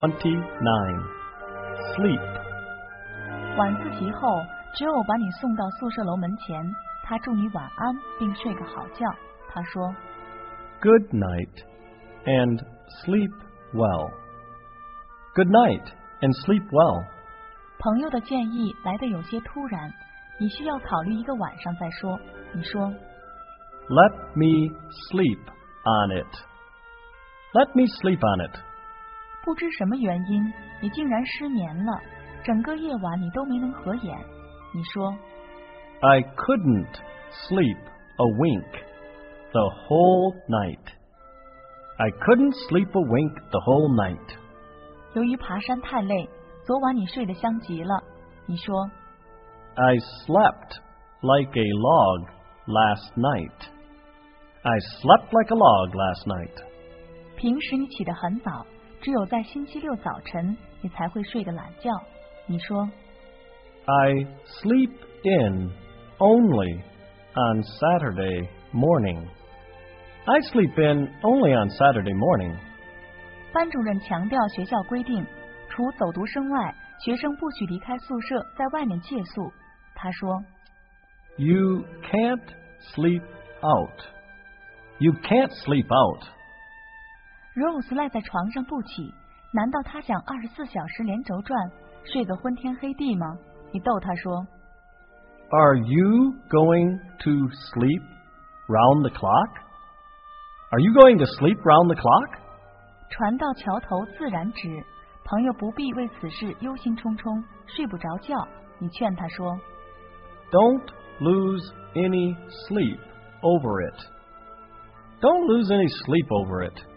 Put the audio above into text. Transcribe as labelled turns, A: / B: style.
A: 29. Sleep.
B: 晚自习后，只有把你送到宿舍楼门前，他祝你晚安并睡个好觉。他说
A: Good night and sleep well. Good night and sleep well.
B: 朋友的建议来得有些突然，你需要考虑一个晚上再说。你说
A: Let me sleep on it. Let me sleep on it.
B: 不知什么原因，你竟然失眠了，整个夜晚你都没能合眼。你说
A: I couldn't sleep a wink the whole night. I couldn't sleep a wink the whole night.
B: 由于爬山太累，昨晚你睡得香极了。你说
A: I slept like a log last night. I slept like a log last night.
B: 平时你起得很早，只有在星期六早晨你才会睡个懒觉。你说
A: I sleep in only on Saturday morning. I sleep in only on Saturday morning.
B: 班主任强调学校规定，除走读生外，学生不许离开宿舍，在外面借宿。他说
A: You can't sleep out. You can't sleep out.
B: Rose 赖在床上不起，难道他想24小时连轴转，睡个昏天黑地吗？你逗他说
A: Are you going to sleep round the clock? Are you going to sleep round the clock?
B: 船到桥头自然直，朋友不必为此事忧心忡忡，睡不着觉。你劝他说
A: Don't lose any sleep over it. Don't lose any sleep over it.